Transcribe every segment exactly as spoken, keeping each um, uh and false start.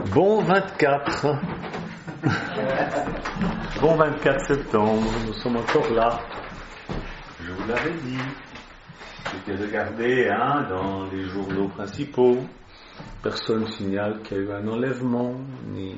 Bon vingt-quatre. Bon vingt-quatre septembre, nous sommes encore là. Je vous l'avais dit. J'étais regardé hein, dans les journaux principaux. Personne signale qu'il y a eu un enlèvement, ni...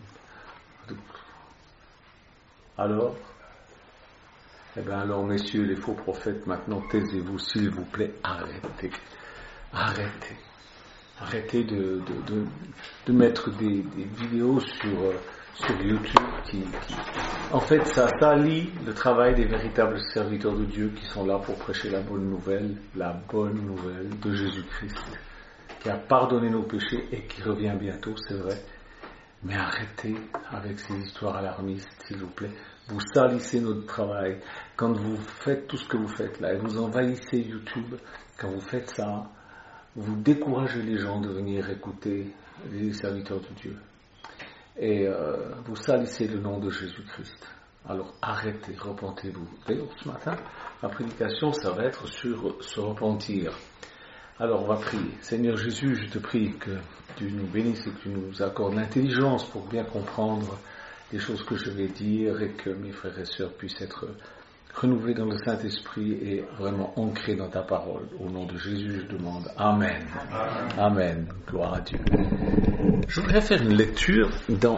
Alors Eh bien alors, messieurs les faux prophètes, maintenant taisez-vous, s'il vous plaît, arrêtez. Arrêtez. Arrêtez de, de, de, de mettre des, des vidéos sur, euh, sur YouTube qui, qui... En fait, ça salit le travail des véritables serviteurs de Dieu qui sont là pour prêcher la bonne nouvelle, la bonne nouvelle de Jésus-Christ, qui a pardonné nos péchés et qui revient bientôt, c'est vrai. Mais arrêtez avec ces histoires alarmistes, s'il vous plaît. Vous salissez notre travail. Quand vous faites tout ce que vous faites là, et vous envahissez YouTube, quand vous faites ça, vous découragez les gens de venir écouter les serviteurs de Dieu. Et euh, vous salissez le nom de Jésus-Christ. Alors arrêtez, repentez-vous. D'ailleurs, ce matin, la prédication, ça va être sur se repentir. Alors on va prier. Seigneur Jésus, je te prie que tu nous bénisses et que tu nous accordes l'intelligence pour bien comprendre les choses que je vais dire et que mes frères et sœurs puissent être renouvelés dans le Saint-Esprit et vraiment ancrés dans ta parole. Au nom de Jésus, je demande Amen. Amen. Amen. Gloire à Dieu. Je voudrais faire une lecture dans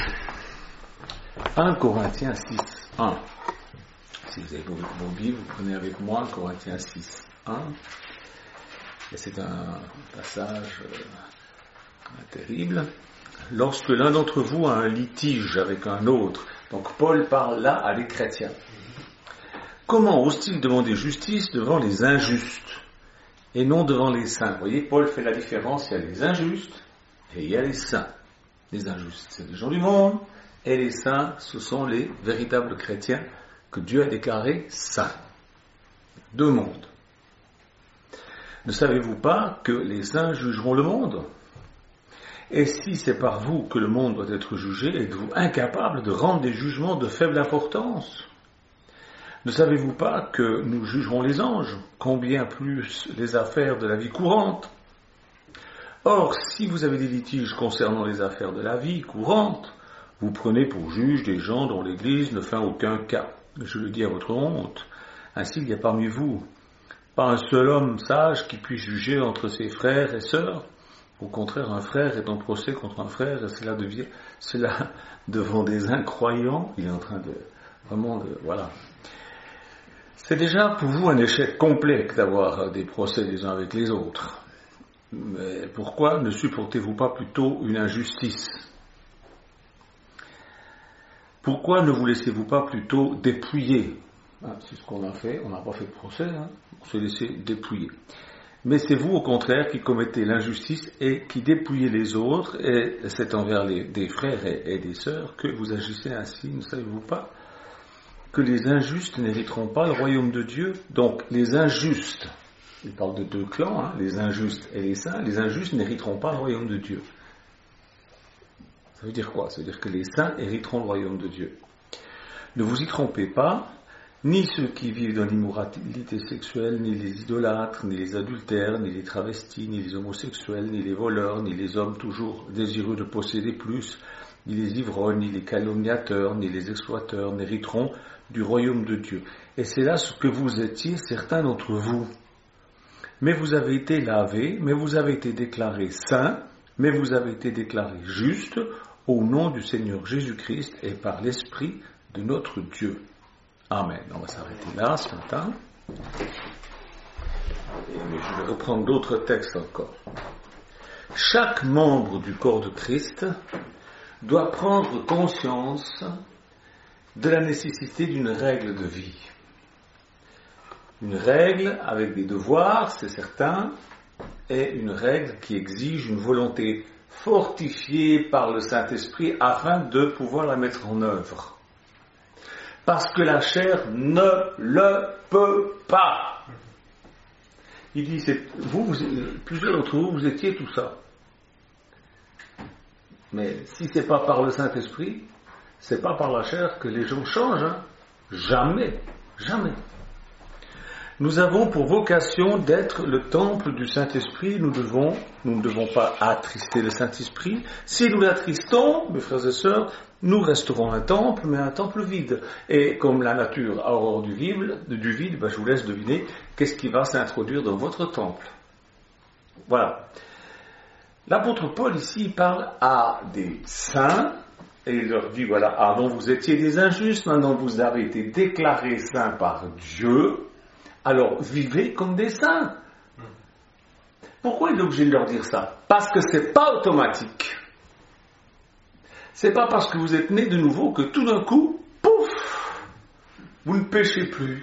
un Corinthiens six, un. Si vous avez vos, vos Bibles, vous prenez avec moi un Corinthiens six, un. Et c'est un passage euh, terrible. Lorsque l'un d'entre vous a un litige avec un autre, donc Paul parle là à des chrétiens. Comment ose-t-il demander justice devant les injustes et non devant les saints? Vous voyez, Paul fait la différence, il y a les injustes et il y a les saints. Les injustes, c'est les gens du monde, et les saints, ce sont les véritables chrétiens que Dieu a déclarés saints. Deux mondes. Ne savez-vous pas que les saints jugeront le monde? Et si c'est par vous que le monde doit être jugé, êtes-vous incapable de rendre des jugements de faible importance? Ne savez-vous pas que nous jugerons les anges, combien plus les affaires de la vie courante? Or, si vous avez des litiges concernant les affaires de la vie courante, vous prenez pour juge des gens dont l'Église ne fait aucun cas. Je le dis à votre honte. Ainsi, il n'y a parmi vous pas un seul homme sage qui puisse juger entre ses frères et sœurs. Au contraire, un frère est en procès contre un frère, et cela devient, cela devant des incroyants, il est en train de, vraiment de, voilà. C'est déjà pour vous un échec complet d'avoir des procès les uns avec les autres. Mais pourquoi ne supportez-vous pas plutôt une injustice? Pourquoi ne vous laissez-vous pas plutôt dépouiller? Ah, c'est ce qu'on a fait, on n'a pas fait de procès, hein, on s'est laissé dépouiller. Mais c'est vous, au contraire, qui commettez l'injustice et qui dépouillez les autres, et c'est envers les, des frères et, et des sœurs que vous agissez ainsi. Ne savez-vous pas que les injustes n'hériteront pas le royaume de Dieu? Donc, les injustes, il parle de deux clans, hein, les injustes et les saints, les injustes n'hériteront pas le royaume de Dieu. Ça veut dire quoi? Ça veut dire que les saints hériteront le royaume de Dieu. Ne vous y trompez pas. Ni ceux qui vivent dans l'immoralité sexuelle, ni les idolâtres, ni les adultères, ni les travestis, ni les homosexuels, ni les voleurs, ni les hommes toujours désireux de posséder plus, ni les ivrognes, ni les calomniateurs, ni les exploiteurs n'hériteront du royaume de Dieu. Et c'est là ce que vous étiez, certains d'entre vous. Mais vous avez été lavés, mais vous avez été déclarés saints, mais vous avez été déclarés justes au nom du Seigneur Jésus-Christ et par l'Esprit de notre Dieu. Amen. On va s'arrêter là ce matin. Et je vais reprendre d'autres textes encore. Chaque membre du corps de Christ doit prendre conscience de la nécessité d'une règle de vie. Une règle avec des devoirs, c'est certain, et une règle qui exige une volonté fortifiée par le Saint-Esprit afin de pouvoir la mettre en œuvre. Parce que la chair ne le peut pas. Il dit, c'est, vous, vous, plusieurs d'entre vous, vous étiez tout ça. Mais si c'est pas par le Saint-Esprit, c'est pas par la chair que les gens changent. Hein. Jamais, jamais. Nous avons pour vocation d'être le temple du Saint-Esprit. Nous devons, nous ne devons pas attrister le Saint-Esprit. Si nous l'attristons, mes frères et sœurs, nous resterons un temple, mais un temple vide. Et comme la nature a horreur du vide, du vide, ben je vous laisse deviner qu'est-ce qui va s'introduire dans votre temple. Voilà. L'apôtre Paul ici il parle à des saints et il leur dit voilà, avant vous étiez des injustes, maintenant vous avez été déclarés saints par Dieu, alors vivez comme des saints. Pourquoi il est obligé de leur dire ça? Parce que c'est pas automatique. C'est pas parce que vous êtes nés de nouveau que tout d'un coup, pouf, vous ne péchez plus.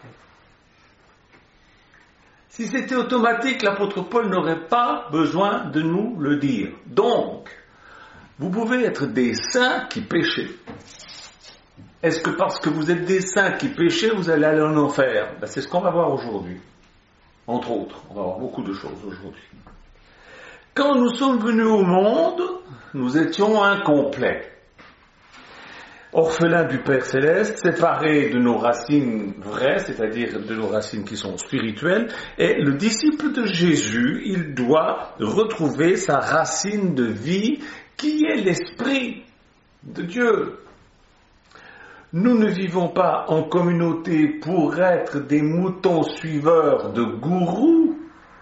Si c'était automatique, l'apôtre Paul n'aurait pas besoin de nous le dire. Donc, vous pouvez être des saints qui péchaient. Est-ce que parce que vous êtes des saints qui péchaient, vous allez aller en enfer? Ben, c'est ce qu'on va voir aujourd'hui. Entre autres, on va voir beaucoup de choses aujourd'hui. Quand nous sommes venus au monde, nous étions incomplets. Orphelins du Père Céleste, séparés de nos racines vraies, c'est-à-dire de nos racines qui sont spirituelles, et le disciple de Jésus, il doit retrouver sa racine de vie, qui est l'Esprit de Dieu. Nous ne vivons pas en communauté pour être des moutons suiveurs de gourous.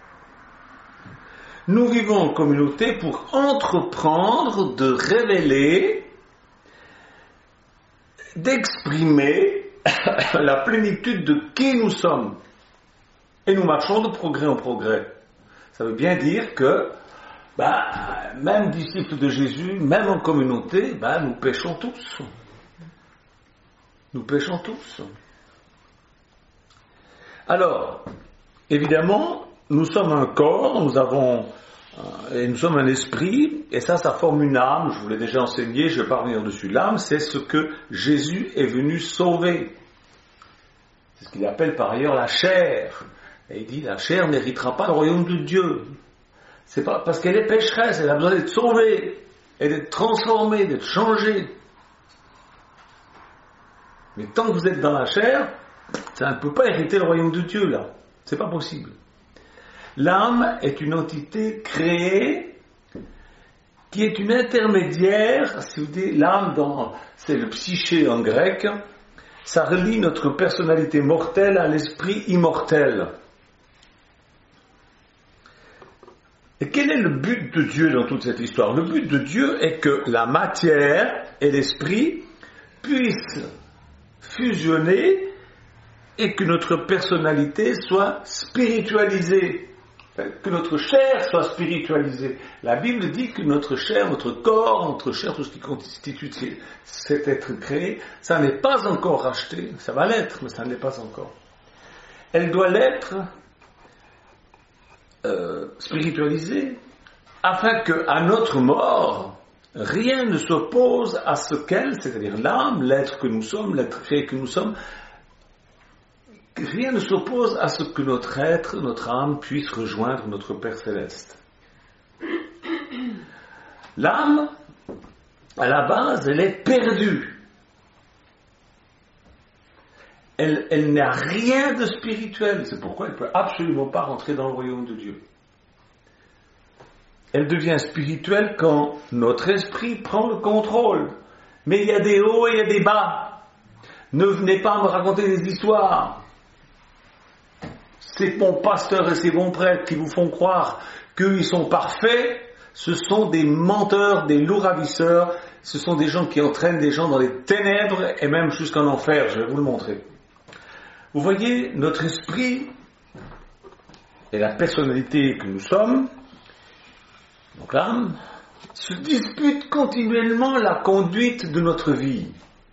Nous vivons en communauté pour entreprendre de révéler, d'exprimer la plénitude de qui nous sommes. Et nous marchons de progrès en progrès. Ça veut bien dire que, ben, même disciples de Jésus, même en communauté, ben, nous péchons tous. Nous péchons tous. Alors, évidemment, nous sommes un corps, nous avons, euh, et nous sommes un esprit, et ça, ça forme une âme. Je vous l'ai déjà enseigné, je ne vais pas revenir dessus. L'âme, c'est ce que Jésus est venu sauver. C'est ce qu'il appelle par ailleurs la chair. Et il dit, la chair n'héritera pas le royaume de Dieu. C'est pas parce qu'elle est pécheresse, elle a besoin d'être sauvée, et d'être transformée, d'être changée. Mais tant que vous êtes dans la chair, ça ne peut pas hériter le royaume de Dieu, là. C'est pas possible. L'âme est une entité créée qui est une intermédiaire, si vous dites, l'âme, dans, c'est le psyché en grec, ça relie notre personnalité mortelle à l'esprit immortel. Et quel est le but de Dieu dans toute cette histoire? Le but de Dieu est que la matière et l'esprit puissent fusionner et que notre personnalité soit spiritualisée, que notre chair soit spiritualisée. La Bible dit que notre chair, notre corps, notre chair, tout ce qui constitue cet être créé, ça n'est pas encore racheté, ça va l'être, mais ça ne l'est pas encore. Elle doit l'être euh, spiritualisée, afin qu'à notre mort, rien ne s'oppose à ce qu'elle, c'est-à-dire l'âme, l'être que nous sommes, l'être créé que nous sommes, rien ne s'oppose à ce que notre être, notre âme puisse rejoindre notre Père Céleste. L'âme, à la base, elle est perdue. Elle, elle n'a rien de spirituel, c'est pourquoi elle ne peut absolument pas rentrer dans le royaume de Dieu. Elle devient spirituelle quand notre esprit prend le contrôle. Mais il y a des hauts et il y a des bas. Ne venez pas me raconter des histoires. Ces bons pasteurs et ces bons prêtres qui vous font croire qu'ils sont parfaits, ce sont des menteurs, des loups ravisseurs. Ce sont des gens qui entraînent des gens dans les ténèbres et même jusqu'en enfer. Je vais vous le montrer. Vous voyez, notre esprit et la personnalité que nous sommes, donc l'âme, se dispute continuellement la conduite de notre vie.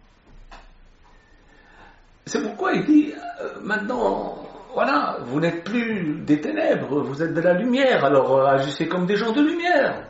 C'est pourquoi il dit, euh, maintenant, voilà, vous n'êtes plus des ténèbres, vous êtes de la lumière, alors euh, agissez comme des gens de lumière.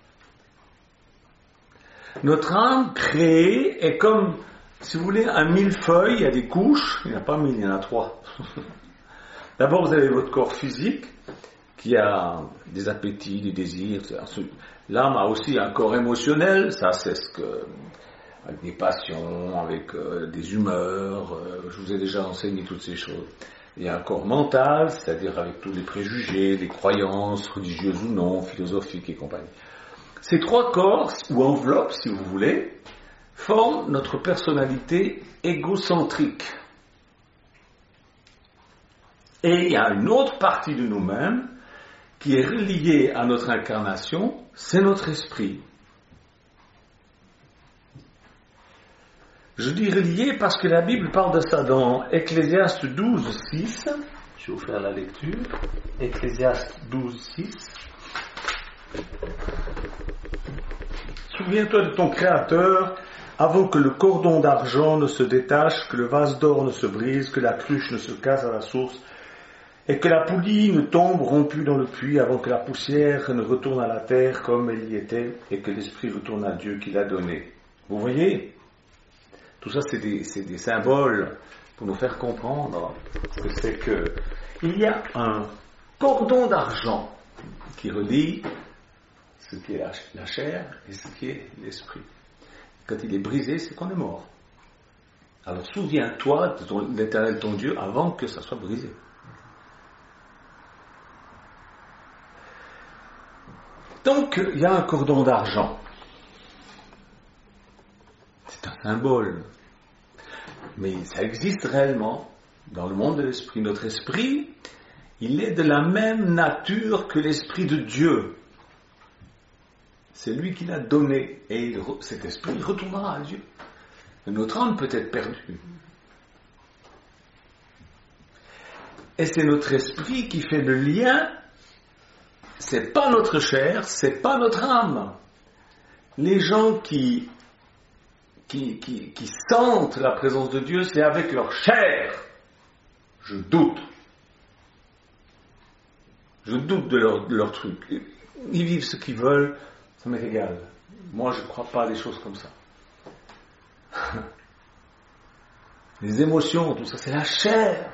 Notre âme créée est comme, si vous voulez, un millefeuille, il y a des couches, il n'y en a pas mille, il y en a trois. D'abord, vous avez votre corps physique, qui a des appétits, des désirs. L'âme a aussi un corps émotionnel, ça c'est ce que, avec des passions, avec euh, des humeurs, euh, je vous ai déjà enseigné toutes ces choses. Il y a un corps mental, c'est-à-dire avec tous les préjugés, les croyances, religieuses ou non, philosophiques et compagnie. Ces trois corps, ou enveloppes, si vous voulez, forment notre personnalité égocentrique. Et il y a une autre partie de nous-mêmes qui est reliée à notre incarnation, c'est notre esprit. Je dis relié parce que la Bible parle de ça dans Ecclésiaste douze, six. Je vais vous faire la lecture. Ecclésiaste douze, six. Souviens-toi de ton Créateur avant que le cordon d'argent ne se détache, que le vase d'or ne se brise, que la cruche ne se casse à la source, et que la poulie ne tombe rompue dans le puits avant que la poussière ne retourne à la terre comme elle y était, et que l'esprit retourne à Dieu qui l'a donné. Vous voyez ? Tout ça, c'est des, c'est des symboles pour nous faire comprendre que c'est que il y a un cordon d'argent qui relie ce qui est la, la chair et ce qui est l'esprit. Quand il est brisé, c'est qu'on est mort. Alors souviens-toi de, ton, de l'Éternel ton Dieu avant que ça soit brisé. Donc, il y a un cordon d'argent. C'est un symbole. Mais ça existe réellement dans le monde de l'esprit. Notre esprit, il est de la même nature que l'esprit de Dieu. C'est lui qui l'a donné. Et il, cet esprit retournera à Dieu. Notre âme peut être perdue. Et c'est notre esprit qui fait le lien. C'est pas notre chair, c'est pas notre âme. Les gens qui Qui, qui, qui sentent la présence de Dieu, c'est avec leur chair. Je doute. Je doute de leur, de leur truc. Ils vivent ce qu'ils veulent, ça m'est égal. Moi, je ne crois pas à des choses comme ça. Les émotions, tout ça, c'est la chair.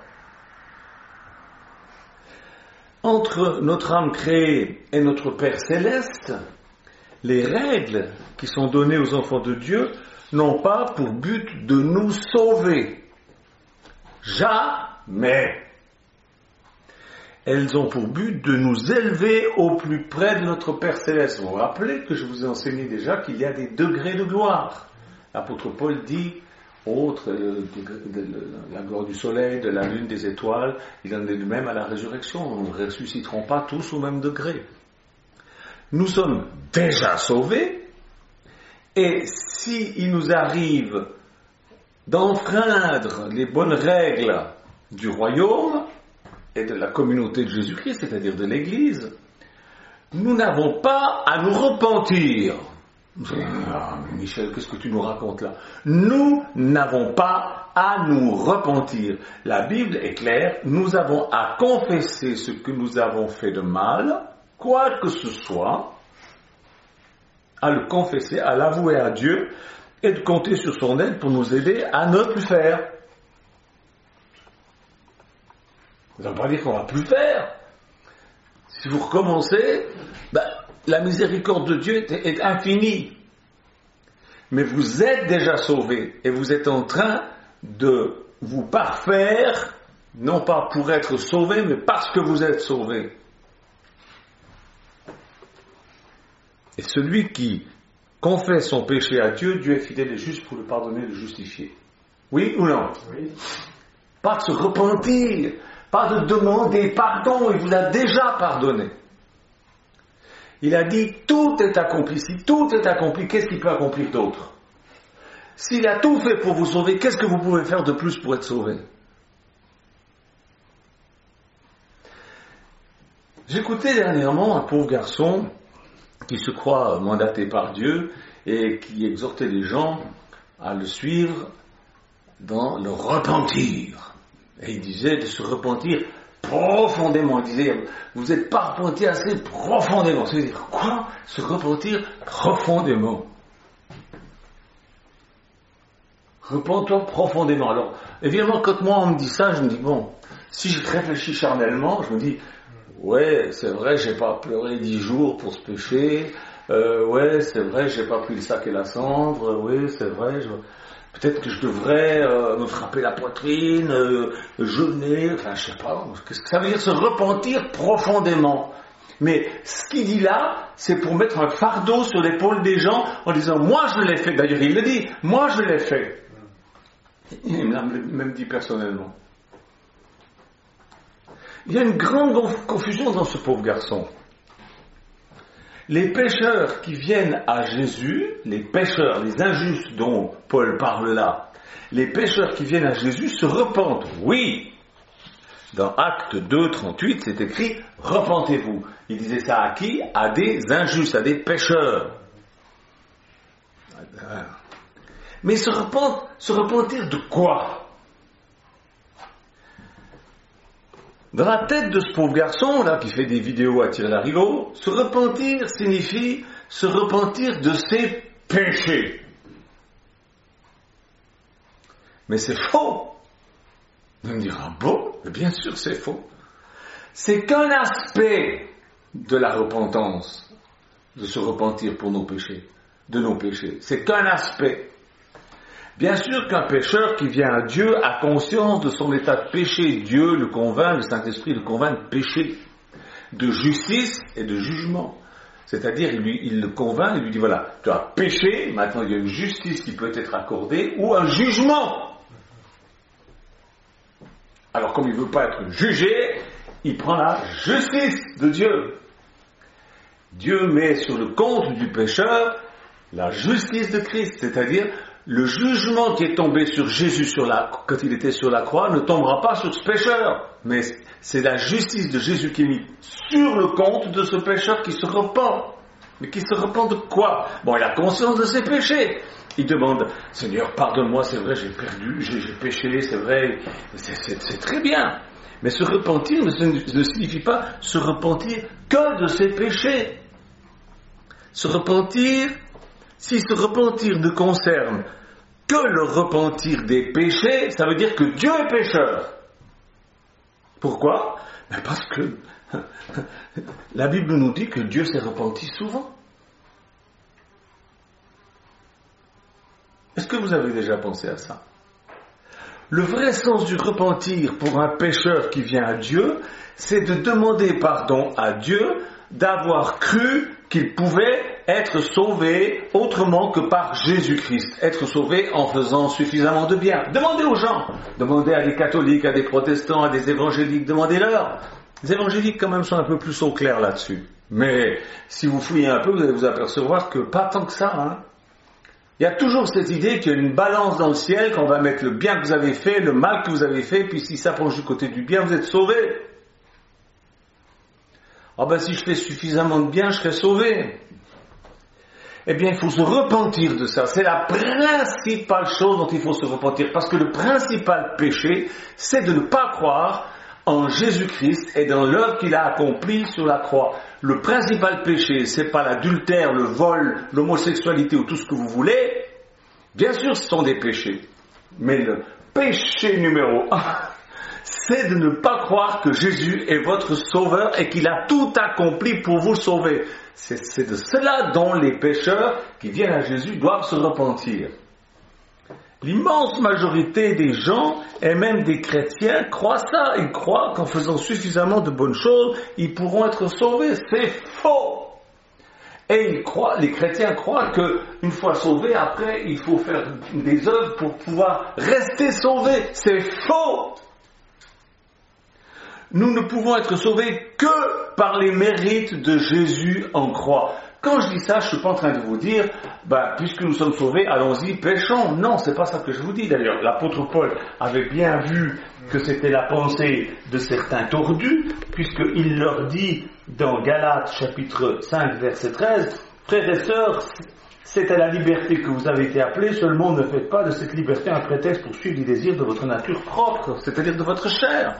Entre notre âme créée et notre Père céleste, les règles qui sont données aux enfants de Dieu n'ont pas pour but de nous sauver. Jamais. Elles ont pour but de nous élever au plus près de notre Père Céleste. Vous vous rappelez que je vous ai enseigné déjà qu'il y a des degrés de gloire. L'apôtre Paul dit, autre euh, de, de, de la gloire du soleil, de la lune, des étoiles, il en est de même à la résurrection. Nous ne ressusciterons pas tous au même degré. Nous sommes déjà sauvés. Et s'il nous arrive d'enfreindre les bonnes règles du royaume et de la communauté de Jésus-Christ, c'est-à-dire de l'Église, nous n'avons pas à nous repentir. Ah, Michel, qu'est-ce que tu nous racontes là ? Nous n'avons pas à nous repentir. La Bible est claire, nous avons à confesser ce que nous avons fait de mal, quoi que ce soit, à le confesser, à l'avouer à Dieu et de compter sur son aide pour nous aider à ne plus faire. Ça ne veut pas dire qu'on ne va plus faire. Si vous recommencez, ben, la miséricorde de Dieu est, est infinie. Mais vous êtes déjà sauvés et vous êtes en train de vous parfaire, non pas pour être sauvés, mais parce que vous êtes sauvés. Et celui qui confesse son péché à Dieu, Dieu est fidèle et juste pour le pardonner et le justifier. Oui ou non ? Oui. Pas de se repentir, pas de demander pardon, il vous a déjà pardonné. Il a dit, tout est accompli. Si tout est accompli, qu'est-ce qu'il peut accomplir d'autre ? S'il a tout fait pour vous sauver, qu'est-ce que vous pouvez faire de plus pour être sauvé ? J'écoutais dernièrement un pauvre garçon qui se croit mandaté par Dieu et qui exhortait les gens à le suivre dans le repentir. Et il disait de se repentir profondément. Il disait, vous n'êtes pas repenti assez profondément. Ça veut dire quoi ? Se repentir profondément. Repens-toi profondément. Alors, évidemment, quand moi on me dit ça, je me dis, bon, si je réfléchis charnellement, je me dis, ouais, c'est vrai, j'ai pas pleuré dix jours pour ce péché. Euh, ouais, c'est vrai, j'ai pas pris le sac et la cendre. Oui, c'est vrai. Je... Peut-être que je devrais euh, me frapper la poitrine, euh, jeûner, enfin je sais pas, qu'est-ce que ça veut dire se repentir profondément. Mais ce qu'il dit là, c'est pour mettre un fardeau sur l'épaule des gens en disant moi je l'ai fait. D'ailleurs il le dit, moi je l'ai fait. Il me l'a même dit personnellement. Il y a une grande confusion dans ce pauvre garçon. Les pécheurs qui viennent à Jésus, les pécheurs, les injustes dont Paul parle là, les pécheurs qui viennent à Jésus se repentent. Oui, dans Actes deux, trente-huit, c'est écrit « Repentez-vous ». Il disait ça à qui ? À des injustes, à des pécheurs. Mais se repentir, se repentir de quoi ? Dans la tête de ce pauvre garçon, là, qui fait des vidéos à tirer l'arigot, se repentir signifie se repentir de ses péchés. Mais c'est faux. On me dira, bon, mais bien sûr c'est faux. C'est qu'un aspect de la repentance, de se repentir pour nos péchés, de nos péchés. C'est qu'un aspect. Bien sûr qu'un pécheur qui vient à Dieu a conscience de son état de péché. Dieu le convainc, le Saint-Esprit le convainc de péché, de justice et de jugement. C'est-à-dire, il, lui, il le convainc, il lui dit, voilà, tu as péché, maintenant il y a une justice qui peut être accordée, ou un jugement. Alors comme il ne veut pas être jugé, il prend la justice de Dieu. Dieu met sur le compte du pécheur la justice de Christ, c'est-à-dire le jugement qui est tombé sur Jésus sur la, quand il était sur la croix ne tombera pas sur ce pécheur, mais c'est la justice de Jésus qui est mise sur le compte de ce pécheur qui se repent. Mais qui se repent de quoi ? Bon, il a conscience de ses péchés. Il demande, Seigneur, pardonne-moi, c'est vrai, j'ai perdu, j'ai, j'ai péché, c'est vrai, c'est, c'est, c'est très bien. Mais se repentir ne, ne signifie pas se repentir que de ses péchés. Se repentir, si se repentir ne concerne que le repentir des péchés, ça veut dire que Dieu est pécheur. Pourquoi ? Parce que la Bible nous dit que Dieu s'est repenti souvent. Est-ce que vous avez déjà pensé à ça ? Le vrai sens du repentir pour un pécheur qui vient à Dieu, c'est de demander pardon à Dieu d'avoir cru qu'il pouvait être sauvé autrement que par Jésus-Christ. Être sauvé en faisant suffisamment de bien. Demandez aux gens. Demandez à des catholiques, à des protestants, à des évangéliques. Demandez-leur. Les évangéliques quand même sont un peu plus au clair là-dessus. Mais si vous fouillez un peu, vous allez vous apercevoir que pas tant que ça. Hein. Il y a toujours cette idée qu'il y a une balance dans le ciel, qu'on va mettre le bien que vous avez fait, le mal que vous avez fait, puis si ça penche du côté du bien, vous êtes sauvés. Ah ben si je fais suffisamment de bien, je serai sauvé. Eh bien, il faut se repentir de ça. C'est la principale chose dont il faut se repentir. Parce que le principal péché, c'est de ne pas croire en Jésus-Christ et dans l'œuvre qu'il a accomplie sur la croix. Le principal péché, c'est pas l'adultère, le vol, l'homosexualité ou tout ce que vous voulez. Bien sûr, ce sont des péchés. Mais le péché numéro un, c'est de ne pas croire que Jésus est votre sauveur et qu'il a tout accompli pour vous sauver. C'est, c'est de cela dont les pécheurs qui viennent à Jésus doivent se repentir. L'immense majorité des gens, et même des chrétiens, croient ça. Ils croient qu'en faisant suffisamment de bonnes choses, ils pourront être sauvés. C'est faux! Et ils croient, les chrétiens croient qu'une fois sauvés, après, il faut faire des œuvres pour pouvoir rester sauvés. C'est faux! Nous ne pouvons être sauvés que par les mérites de Jésus en croix. Quand je dis ça, je ne suis pas en train de vous dire, bah, puisque nous sommes sauvés, allons-y, péchons. Non, c'est pas ça que je vous dis. D'ailleurs, l'apôtre Paul avait bien vu que c'était la pensée de certains tordus, puisqu'il leur dit dans Galates chapitre cinq, verset treize, frères et sœurs, c'est à la liberté que vous avez été appelés, seulement ne faites pas de cette liberté un prétexte pour suivre les désirs de votre nature propre, c'est-à-dire de votre chair.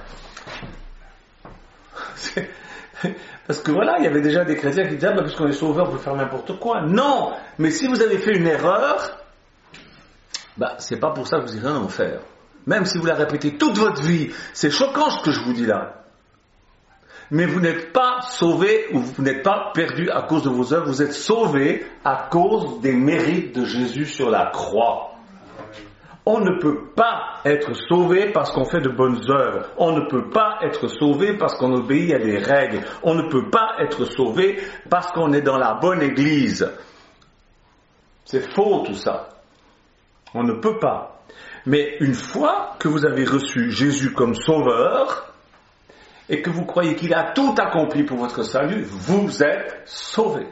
C'est... Parce que voilà, il y avait déjà des chrétiens qui disaient, ah, bah, puisqu'on est sauveur, on peut faire n'importe quoi. Non, mais si vous avez fait une erreur, bah, c'est pas pour ça que vous irez en enfer. Même si vous la répétez toute votre vie, c'est choquant ce que je vous dis là. Mais vous n'êtes pas sauvé ou vous n'êtes pas perdu à cause de vos œuvres, vous êtes sauvé à cause des mérites de Jésus sur la croix. On ne peut pas être sauvé parce qu'on fait de bonnes œuvres. On ne peut pas être sauvé parce qu'on obéit à des règles. On ne peut pas être sauvé parce qu'on est dans la bonne église. C'est faux tout ça. On ne peut pas. Mais une fois que vous avez reçu Jésus comme sauveur et que vous croyez qu'il a tout accompli pour votre salut, vous êtes sauvés.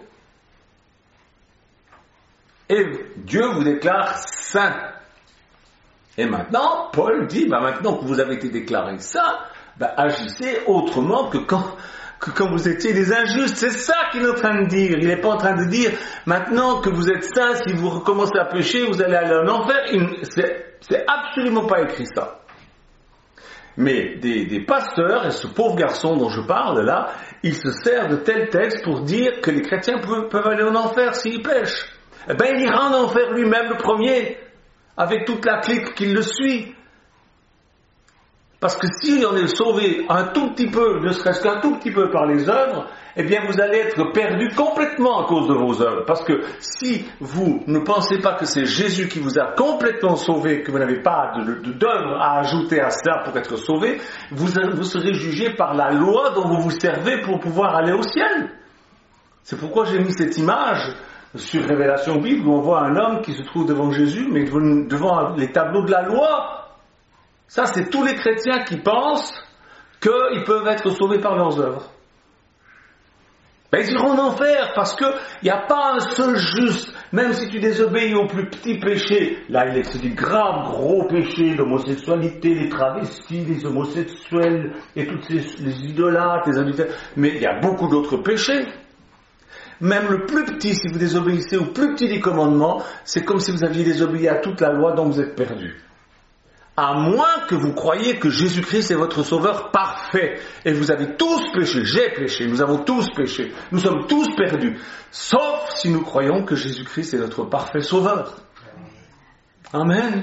Et Dieu vous déclare saint. Et maintenant, Paul dit, bah maintenant que vous avez été déclaré saint, bah agissez autrement que quand, que quand vous étiez des injustes. C'est ça qu'il est en train de dire. Il n'est pas en train de dire, maintenant que vous êtes saint, si vous recommencez à pécher, vous allez aller en enfer. C'est, c'est absolument pas écrit ça. Mais des, des pasteurs, et ce pauvre garçon dont je parle là, il se sert de tels textes pour dire que les chrétiens peuvent, peuvent aller en enfer s'ils pêchent. Eh bien, il ira en enfer lui-même le premier, avec toute la clique qui le suit. Parce que si on est sauvé un tout petit peu, ne serait-ce qu'un tout petit peu par les œuvres, eh bien vous allez être perdu complètement à cause de vos œuvres. Parce que si vous ne pensez pas que c'est Jésus qui vous a complètement sauvé, que vous n'avez pas de, de, d'œuvres à ajouter à ça pour être sauvé, vous, vous serez jugé par la loi dont vous vous servez pour pouvoir aller au ciel. C'est pourquoi j'ai mis cette image sur Révélation Bible où on voit un homme qui se trouve devant Jésus, mais devant les tableaux de la loi. Ça, c'est tous les chrétiens qui pensent qu'ils peuvent être sauvés par leurs œuvres. Ben, ils iront en enfer parce qu'il n'y a pas un seul juste. Même si tu désobéis au plus petit péché, là il est des graves gros péchés, l'homosexualité, les travestis, les homosexuels et toutes ces, les idolâtres, les adultères. Mais il y a beaucoup d'autres péchés. Même le plus petit, si vous désobéissez au plus petit des commandements, c'est comme si vous aviez désobéi à toute la loi, donc vous êtes perdu. À moins que vous croyiez que Jésus-Christ est votre sauveur parfait. Et vous avez tous péché, j'ai péché, nous avons tous péché. Nous sommes tous perdus. Sauf si nous croyons que Jésus-Christ est notre parfait sauveur. Amen.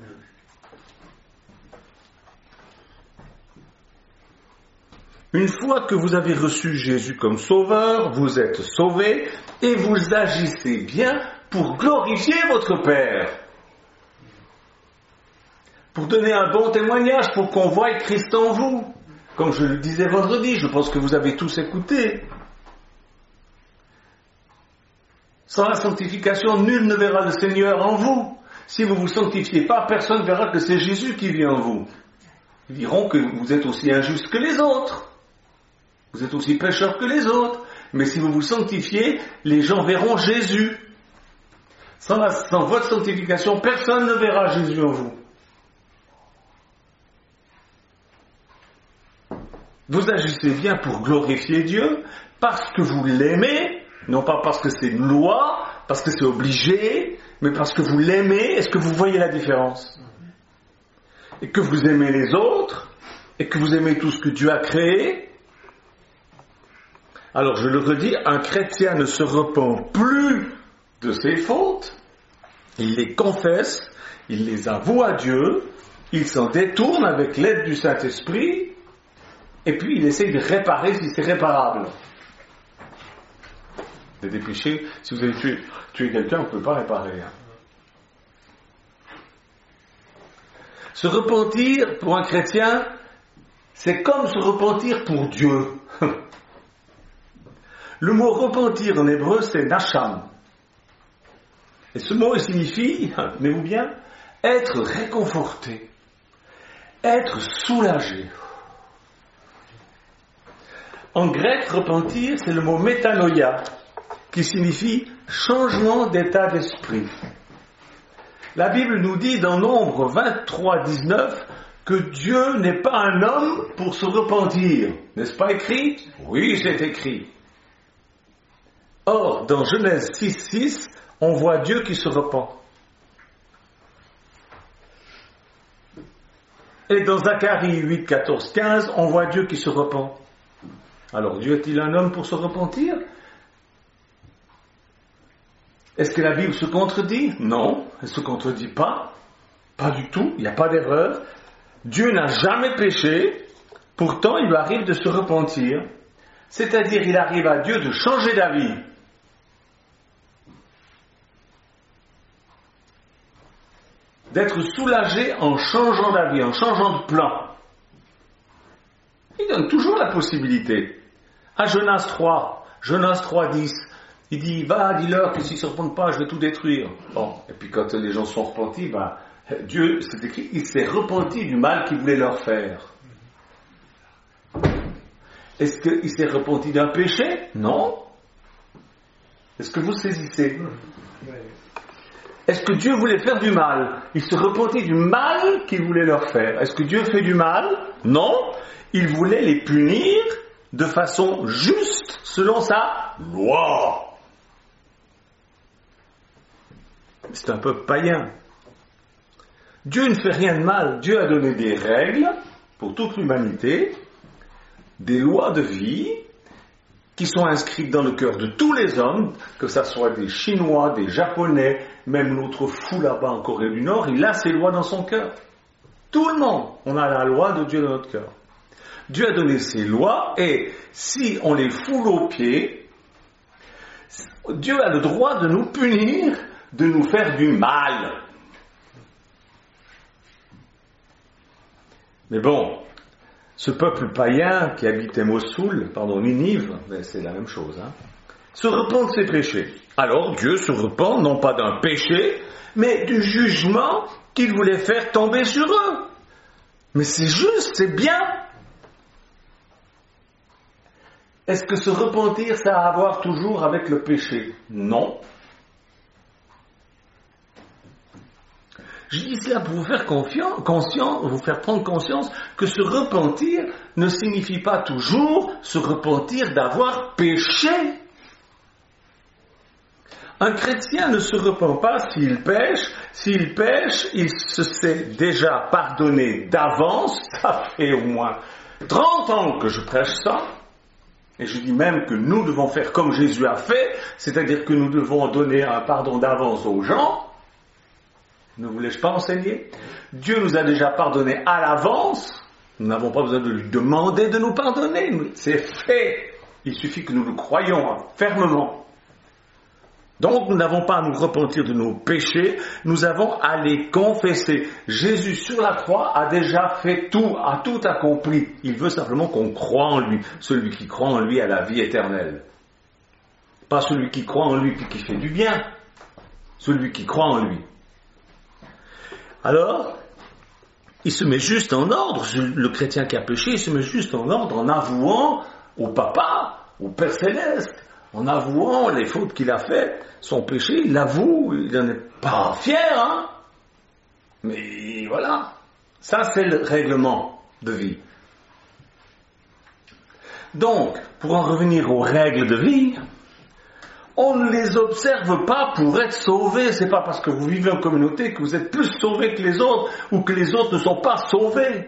Une fois que vous avez reçu Jésus comme sauveur, vous êtes sauvés et vous agissez bien pour glorifier votre Père. Pour donner un bon témoignage, pour qu'on voie Christ en vous. Comme je le disais vendredi, je pense que vous avez tous écouté. Sans la sanctification, nul ne verra le Seigneur en vous. Si vous ne vous sanctifiez pas, personne ne verra que c'est Jésus qui vit en vous. Ils diront que vous êtes aussi injuste que les autres. Vous êtes aussi pécheurs que les autres. Mais si vous vous sanctifiez, les gens verront Jésus. Sans, la, sans votre sanctification, personne ne verra Jésus en vous. Vous agissez bien pour glorifier Dieu, parce que vous l'aimez, non pas parce que c'est une loi, parce que c'est obligé, mais parce que vous l'aimez. Est-ce que vous voyez la différence? Et que vous aimez les autres, et que vous aimez tout ce que Dieu a créé. Alors je le redis, un chrétien ne se repent plus de ses fautes, il les confesse, il les avoue à Dieu, il s'en détourne avec l'aide du Saint-Esprit, et puis il essaye de réparer si c'est réparable. Des péchés, si vous avez tué, tué quelqu'un, vous ne pouvez pas réparer. Hein. Se repentir pour un chrétien, c'est comme se repentir pour Dieu. Le mot repentir en hébreu, c'est nacham. Et ce mot, il signifie, tenez-vous bien, être réconforté, être soulagé. En grec, repentir, c'est le mot métanoïa, qui signifie changement d'état d'esprit. La Bible nous dit dans Nombre vingt-trois dix-neuf que Dieu n'est pas un homme pour se repentir. N'est-ce pas écrit? Oui, c'est écrit. Or, dans Genèse six six, on voit Dieu qui se repent. Et dans Zacharie huit quatorze quinze, on voit Dieu qui se repent. Alors, Dieu est-il un homme pour se repentir? Est-ce que la Bible se contredit? Non, elle ne se contredit pas. Pas du tout, il n'y a pas d'erreur. Dieu n'a jamais péché, pourtant il lui arrive de se repentir. C'est-à-dire, il arrive à Dieu de changer d'avis. d'être soulagé en changeant d'avis, en changeant de plan. Il donne toujours la possibilité. À Jonas trois, Jonas trois, dix, il dit, va, dis-leur que s'ils ne se repentent pas, je vais tout détruire. Bon, et puis quand les gens sont repentis, ben, Dieu, c'est écrit, il s'est repenti du mal qu'il voulait leur faire. Est-ce qu'il s'est repenti d'un péché? Non. Est-ce que vous saisissez? Est-ce que Dieu voulait faire du mal? Il se repentit du mal qu'il voulait leur faire. Est-ce que Dieu fait du mal? Non. Il voulait les punir de façon juste, selon sa loi. C'est un peuple païen. Dieu ne fait rien de mal. Dieu a donné des règles pour toute l'humanité, des lois de vie qui sont inscrites dans le cœur de tous les hommes, que ce soit des Chinois, des Japonais, même l'autre fou là-bas en Corée du Nord, il a ses lois dans son cœur. Tout le monde, on a la loi de Dieu dans notre cœur. Dieu a donné ses lois et si on les foule aux pieds, Dieu a le droit de nous punir, de nous faire du mal. Mais bon, ce peuple païen qui habitait Mossoul, pardon, Ninive, c'est la même chose, hein, se repent de ses péchés. Alors Dieu se repent non pas d'un péché, mais du jugement qu'il voulait faire tomber sur eux. Mais c'est juste, c'est bien. Est-ce que se repentir, ça a à voir toujours avec le péché? Non. Je dis cela pour vous faire confiance, conscient, vous faire prendre conscience que se repentir ne signifie pas toujours se repentir d'avoir péché. Un chrétien ne se repent pas s'il pêche. S'il pêche, il se sait déjà pardonné d'avance. Ça fait au moins trente ans que je prêche ça. Et je dis même que nous devons faire comme Jésus a fait, c'est-à-dire que nous devons donner un pardon d'avance aux gens. Ne voulais-je pas enseigner? Dieu nous a déjà pardonné à l'avance. Nous n'avons pas besoin de lui demander de nous pardonner. C'est fait. Il suffit que nous le croyions fermement. Donc nous n'avons pas à nous repentir de nos péchés. Nous avons à les confesser. Jésus sur la croix a déjà fait tout, a tout accompli. Il veut simplement qu'on croie en lui. Celui qui croit en lui a la vie éternelle. Pas celui qui croit en lui puis qui fait du bien. Celui qui croit en lui. Alors, il se met juste en ordre, le chrétien qui a péché, il se met juste en ordre en avouant au Papa, au Père Céleste, en avouant les fautes qu'il a faites, son péché, il l'avoue, il n'en est pas fier, hein. Mais voilà, ça c'est le règlement de vie. Donc, pour en revenir aux règles de vie, on ne les observe pas pour être sauvés. C'est pas parce que vous vivez en communauté que vous êtes plus sauvés que les autres ou que les autres ne sont pas sauvés.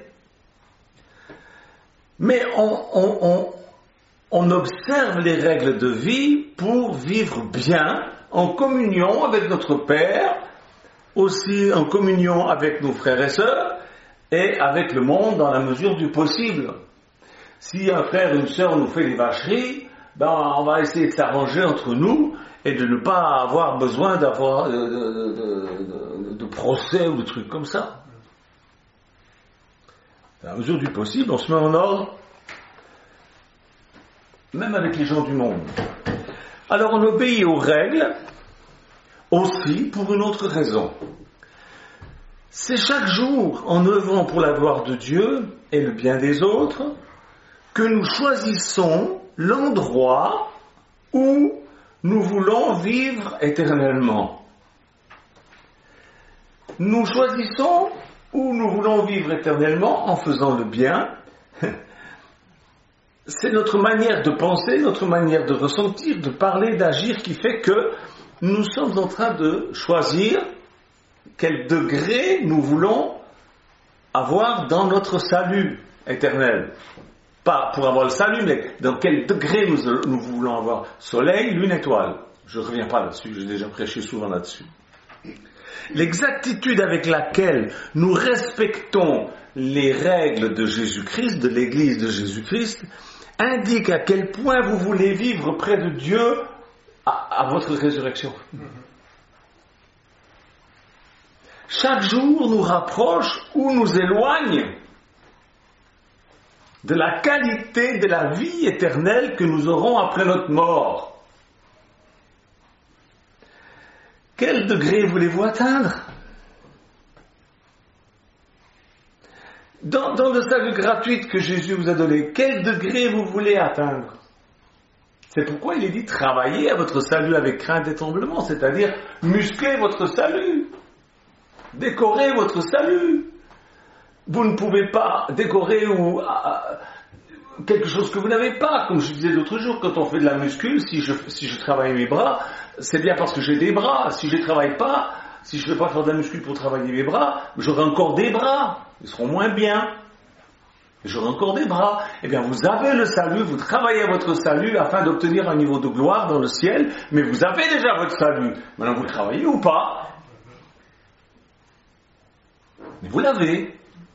Mais on, on, on, on observe les règles de vie pour vivre bien, en communion avec notre Père, aussi en communion avec nos frères et sœurs, et avec le monde dans la mesure du possible. Si un frère ou une sœur nous fait des vacheries, ben, on va essayer de s'arranger entre nous et de ne pas avoir besoin d'avoir de, de, de, de, de procès ou de trucs comme ça. À la mesure du possible, on se met en ordre, même avec les gens du monde. Alors on obéit aux règles aussi pour une autre raison. C'est chaque jour, en œuvrant pour la gloire de Dieu et le bien des autres, que nous choisissons l'endroit où nous voulons vivre éternellement. Nous choisissons où nous voulons vivre éternellement en faisant le bien. C'est notre manière de penser, notre manière de ressentir, de parler, d'agir qui fait que nous sommes en train de choisir quel degré nous voulons avoir dans notre salut éternel. Pas pour avoir le salut, mais dans quel degré nous, nous voulons avoir. Soleil, lune, étoile. Je ne reviens pas là-dessus, j'ai déjà prêché souvent là-dessus. L'exactitude avec laquelle nous respectons les règles de Jésus-Christ, de l'Église de Jésus-Christ, indique à quel point vous voulez vivre près de Dieu à, à votre résurrection. chaque jour nous rapproche ou nous éloigne de la qualité de la vie éternelle que nous aurons après notre mort. Quel degré voulez-vous atteindre? Dans, dans le salut gratuit que Jésus vous a donné, quel degré vous voulez atteindre? C'est pourquoi il est dit travaillez à votre salut avec crainte et tremblement, c'est-à-dire musclez votre salut, décorez votre salut. Vous ne pouvez pas décorer ou, euh, quelque chose que vous n'avez pas. Comme je disais l'autre jour, quand on fait de la muscu, si je, si je travaille mes bras, c'est bien parce que j'ai des bras. Si je ne les travaille pas, si je ne vais pas faire de la muscu pour travailler mes bras, j'aurai encore des bras. Ils seront moins bien. J'aurai encore des bras. Eh bien, vous avez le salut, vous travaillez à votre salut afin d'obtenir un niveau de gloire dans le ciel, mais vous avez déjà votre salut. Maintenant, vous le travaillez ou pas? Mais vous l'avez.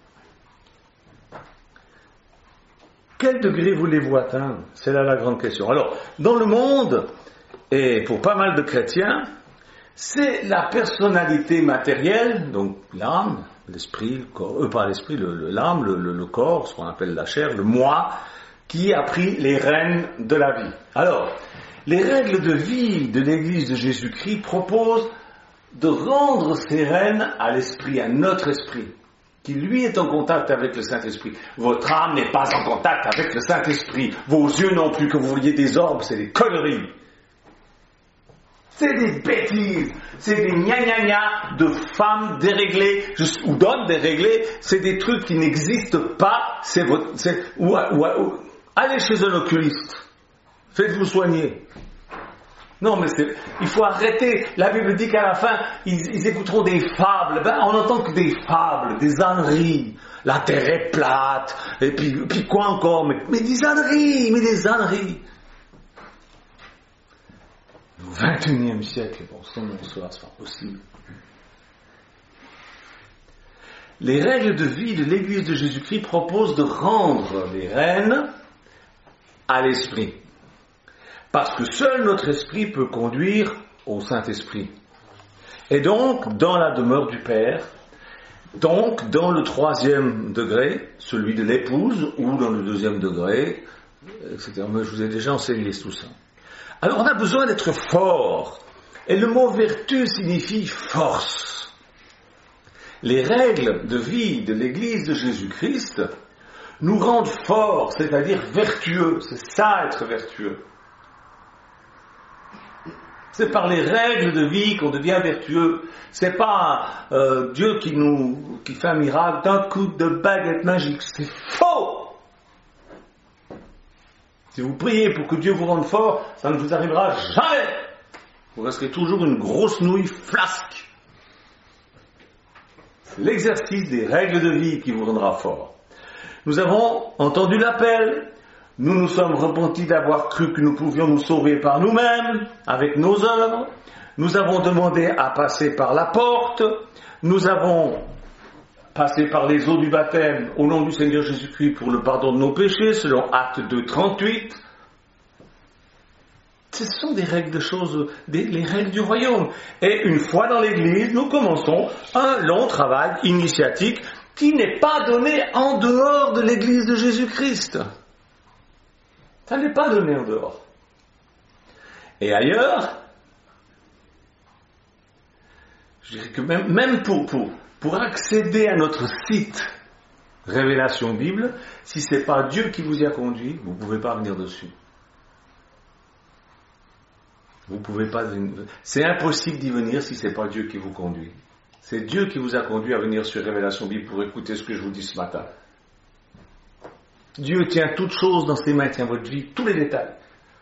Quel degré voulez-vous atteindre? C'est là la grande question. Alors, dans le monde, et pour pas mal de chrétiens, c'est la personnalité matérielle, donc l'âme, l'esprit, le corps, euh, pas l'esprit, le, le, l'âme, le, le, le corps, ce qu'on appelle la chair, le moi, qui a pris les rênes de la vie. Alors, les règles de vie de l'Église de Jésus-Christ proposent de rendre ces rênes à l'esprit, à notre esprit, qui lui est en contact avec le Saint-Esprit. Votre âme n'est pas en contact avec le Saint-Esprit. Vos yeux non plus, que vous voyez des orbes, c'est des conneries. C'est des bêtises. C'est des gna-gna-gna de femmes déréglées, ou d'hommes déréglés. C'est des trucs qui n'existent pas. C'est votre, c'est, ou, ou, ou, allez chez un oculiste. Faites-vous soigner. Non, mais c'est, il faut arrêter. La Bible dit qu'à la fin, ils, ils écouteront des fables. Ben, on n'entend que des fables, des âneries. La terre est plate. Et puis, puis quoi encore? Mais, mais des âneries, mais des âneries. Au vingt et unième siècle, bon, ça, bonsoir, c'est pas possible. Les règles de vie de l'Église de Jésus-Christ proposent de rendre les rênes à l'esprit. Parce que seul notre esprit peut conduire au Saint-Esprit. Et donc, dans la demeure du Père, donc dans le troisième degré, celui de l'épouse, ou dans le deuxième degré, et cetera. Mais je vous ai déjà enseigné tout ça. Alors on a besoin d'être fort. Et le mot vertu signifie force. Les règles de vie de l'Église de Jésus-Christ nous rendent forts, c'est-à-dire vertueux. C'est ça être vertueux. C'est par les règles de vie qu'on devient vertueux. C'est pas euh, Dieu qui nous qui fait un miracle d'un coup de baguette magique. C'est faux. Si vous priez pour que Dieu vous rende fort, ça ne vous arrivera jamais. Vous resterez toujours une grosse nouille flasque. C'est l'exercice des règles de vie qui vous rendra fort. Nous avons entendu l'appel. Nous nous sommes repentis d'avoir cru que nous pouvions nous sauver par nous-mêmes, avec nos œuvres. Nous avons demandé à passer par la porte. Nous avons passé par les eaux du baptême au nom du Seigneur Jésus-Christ pour le pardon de nos péchés, selon Acte deux, trente-huit. Ce sont des règles de choses, des, les règles du royaume. Et une fois dans l'Église, nous commençons un long travail initiatique qui n'est pas donné en dehors de l'Église de Jésus-Christ. Ça n'est pas donné en dehors. Et ailleurs, je dirais que même, même pour, pour, pour accéder à notre site Révélation Bible, si ce n'est pas Dieu qui vous y a conduit, vous ne pouvez pas venir dessus. Vous pouvez pas, c'est impossible d'y venir si ce n'est pas Dieu qui vous conduit. C'est Dieu qui vous a conduit à venir sur Révélation Bible pour écouter ce que je vous dis ce matin. Dieu tient toutes choses dans ses mains, tient votre vie, tous les détails.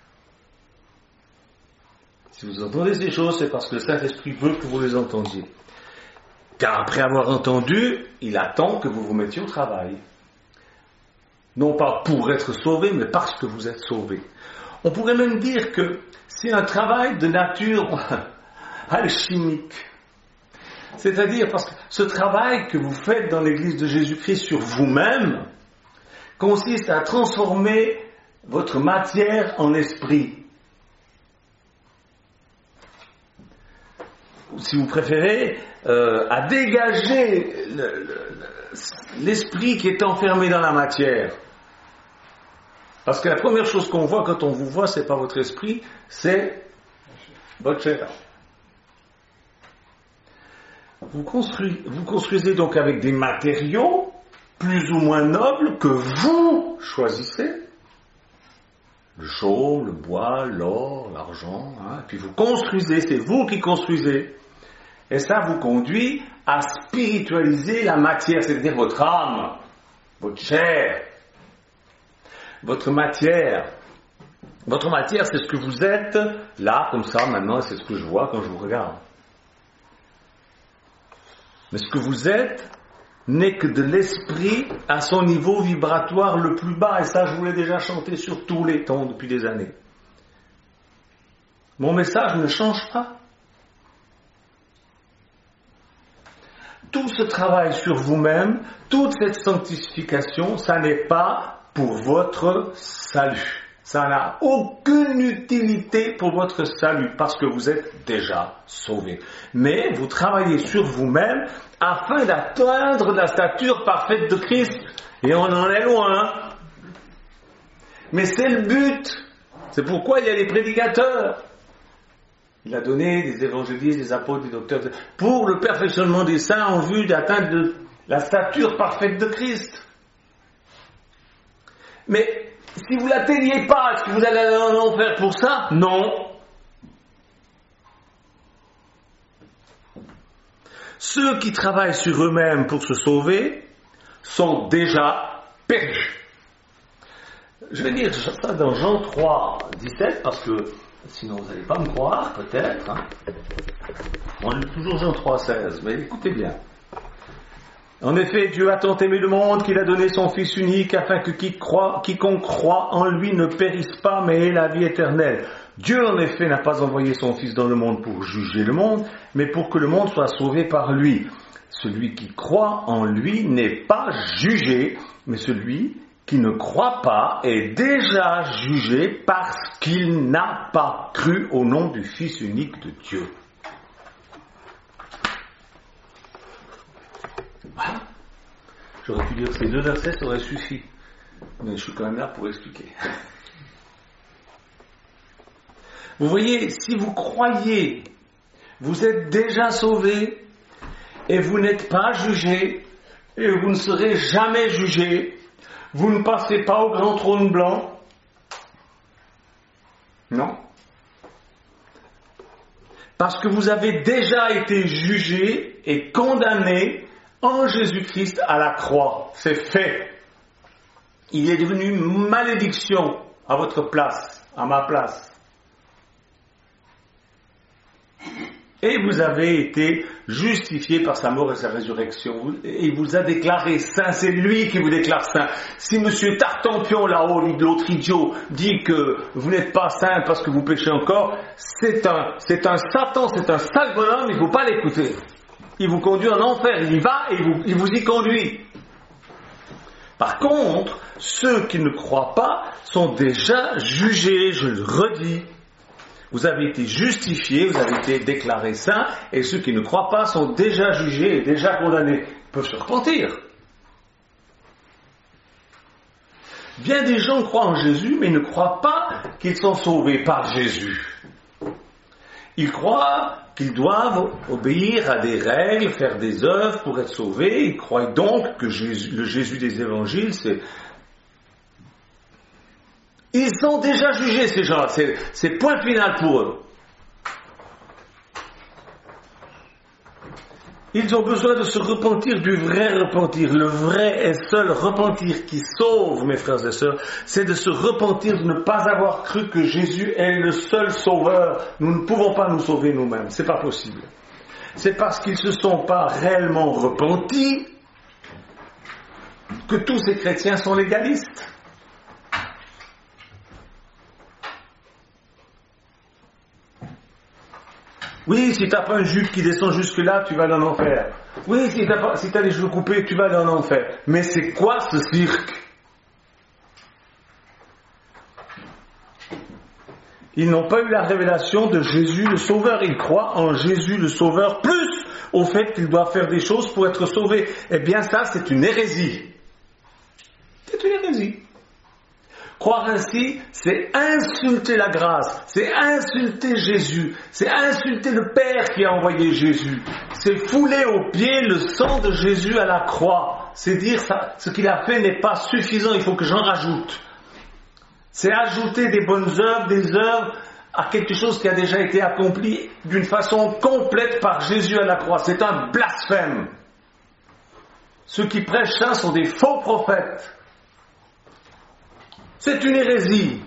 Si vous entendez ces choses, c'est parce que le Saint-Esprit veut que vous les entendiez. Car après avoir entendu, il attend que vous vous mettiez au travail. Non pas pour être sauvé, mais parce que vous êtes sauvé. On pourrait même dire que c'est un travail de nature alchimique. C'est-à-dire parce que ce travail que vous faites dans l'Église de Jésus-Christ sur vous-même consiste à transformer votre matière en esprit. si vous préférez, euh, à dégager le, le, l'esprit qui est enfermé dans la matière. Parce que la première chose qu'on voit quand on vous voit, c'est pas votre esprit, c'est votre chair. Vous construisez, vous construisez donc avec des matériaux plus ou moins nobles que vous choisissez. Le chaume, le bois, l'or, l'argent, hein, puis vous construisez, c'est vous qui construisez. Et ça vous conduit à spiritualiser la matière, c'est-à-dire votre âme, votre chair, votre matière. Votre matière, c'est ce que vous êtes, là, comme ça, maintenant, c'est ce que je vois quand je vous regarde. Mais ce que vous êtes n'est que de l'esprit à son niveau vibratoire le plus bas, et ça, je vous l'ai déjà chanté sur tous les temps depuis des années. Mon message ne change pas. Tout ce travail sur vous-même, toute cette sanctification, ça n'est pas pour votre salut. Ça n'a aucune utilité pour votre salut, parce que vous êtes déjà sauvé. Mais vous travaillez sur vous-même afin d'atteindre la stature parfaite de Christ. Et on en est loin. Mais c'est le but. C'est pourquoi il y a les prédicateurs. Il a donné des évangélistes, des apôtres, des docteurs, pour le perfectionnement des saints en vue d'atteindre la stature parfaite de Christ. Mais si vous ne l'atteignez pas, est-ce que vous allez aller en enfer pour ça? Non. Ceux qui travaillent sur eux-mêmes pour se sauver sont déjà perdus. Je vais dire ça dans Jean trois, dix-sept, parce que sinon vous n'allez pas me croire, peut-être. Hein. On lit toujours Jean trois, seize, mais écoutez bien. En effet, Dieu a tant aimé le monde qu'il a donné son Fils unique afin que qui croit, quiconque croit en lui ne périsse pas mais ait la vie éternelle. Dieu en effet n'a pas envoyé son Fils dans le monde pour juger le monde, mais pour que le monde soit sauvé par lui. Celui qui croit en lui n'est pas jugé, mais celui qui ne croit pas est déjà jugé parce qu'il n'a pas cru au nom du Fils unique de Dieu. Voilà. J'aurais pu dire ces deux versets, ça aurait suffi. Mais je suis quand même là pour expliquer. Vous voyez, si vous croyez, vous êtes déjà sauvé et vous n'êtes pas jugé et vous ne serez jamais jugé. Vous ne passez pas au grand trône blanc. Non. Parce que vous avez déjà été jugé et condamné en Jésus-Christ à la croix. C'est fait. Il est devenu malédiction à votre place, à ma place. Et vous avez été justifié par sa mort et sa résurrection. Et il vous a déclaré saint. C'est lui qui vous déclare saint. Si monsieur Tartampion, là-haut, l'autre idiot, dit que vous n'êtes pas saint parce que vous péchez encore, c'est un, c'est un Satan, c'est un sale bonhomme, il ne faut pas l'écouter. Il vous conduit en enfer, il y va et il vous, il vous y conduit. Par contre, ceux qui ne croient pas sont déjà jugés, je le redis. Vous avez été justifiés, vous avez été déclarés saints, et ceux qui ne croient pas sont déjà jugés et déjà condamnés. Ils peuvent se repentir. Bien des gens croient en Jésus, mais ne croient pas qu'ils sont sauvés par Jésus. Ils croient qu'ils doivent obéir à des règles, faire des œuvres pour être sauvés. Ils croient donc que Jésus, le Jésus des évangiles, c'est... Ils sont déjà jugés, ces gens-là. C'est, c'est point final pour eux. Ils ont besoin de se repentir du vrai repentir. Le vrai et seul repentir qui sauve, mes frères et sœurs, c'est de se repentir de ne pas avoir cru que Jésus est le seul sauveur. Nous ne pouvons pas nous sauver nous-mêmes. C'est pas possible. C'est parce qu'ils ne se sont pas réellement repentis que tous ces chrétiens sont légalistes. Oui, si tu n'as pas une jupe qui descend jusque-là, tu vas dans l'enfer. Oui, si tu as, si t'as les cheveux coupés, tu vas dans l'enfer. Mais c'est quoi ce cirque? Ils n'ont pas eu la révélation de Jésus le Sauveur. Ils croient en Jésus le Sauveur plus au fait qu'ils doivent faire des choses pour être sauvés. Eh bien ça, c'est une hérésie. C'est une hérésie. Croire ainsi, c'est insulter la grâce, c'est insulter Jésus, c'est insulter le Père qui a envoyé Jésus, c'est fouler aux pieds le sang de Jésus à la croix, c'est dire ça, ce qu'il a fait n'est pas suffisant, il faut que j'en rajoute. C'est ajouter des bonnes œuvres, des œuvres à quelque chose qui a déjà été accompli d'une façon complète par Jésus à la croix. C'est un blasphème. Ceux qui prêchent ça sont des faux prophètes. C'est une hérésie.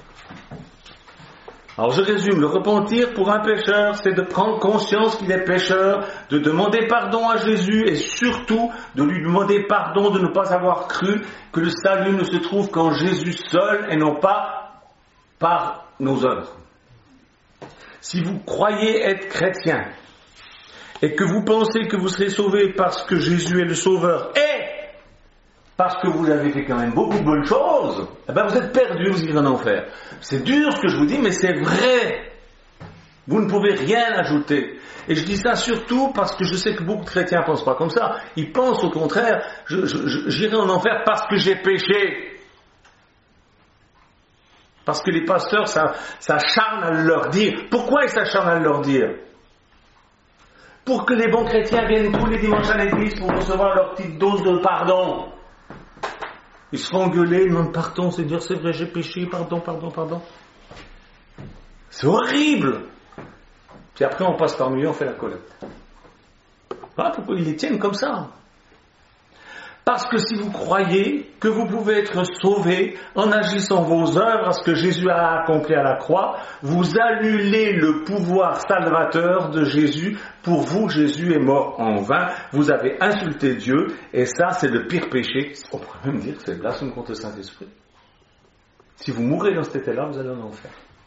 Alors je résume, le repentir pour un pécheur, c'est de prendre conscience qu'il est pécheur, de demander pardon à Jésus et surtout de lui demander pardon de ne pas avoir cru que le salut ne se trouve qu'en Jésus seul et non pas par nos œuvres. Si vous croyez être chrétien et que vous pensez que vous serez sauvé parce que Jésus est le Sauveur et parce que vous avez fait quand même beaucoup de bonnes choses, eh ben vous êtes perdu, vous irez en enfer. C'est dur ce que je vous dis, mais c'est vrai. Vous ne pouvez rien ajouter. Et je dis ça surtout parce que je sais que beaucoup de chrétiens ne pensent pas comme ça. Ils pensent au contraire, je, je, je, j'irai en enfer parce que j'ai péché. Parce que les pasteurs s'acharnent à leur dire. Pourquoi ils s'acharnent à leur dire? Pour que les bons chrétiens viennent tous les dimanches à l'église pour recevoir leur petite dose de pardon. Ils se font engueuler, ils demandent pardon, c'est dire c'est vrai, j'ai péché, pardon, pardon, pardon. C'est horrible. Puis après on passe par nuit, on fait la collecte. Voilà pourquoi ils les tiennent comme ça. Parce que si vous croyez que vous pouvez être sauvé en agissant vos œuvres à ce que Jésus a accompli à la croix, vous annulez le pouvoir salvateur de Jésus. Pour vous, Jésus est mort en vain. Vous avez insulté Dieu et ça, c'est le pire péché. On pourrait même dire que c'est blasphème contre le Saint-Esprit. Si vous mourrez dans cet état-là, vous allez en enfer.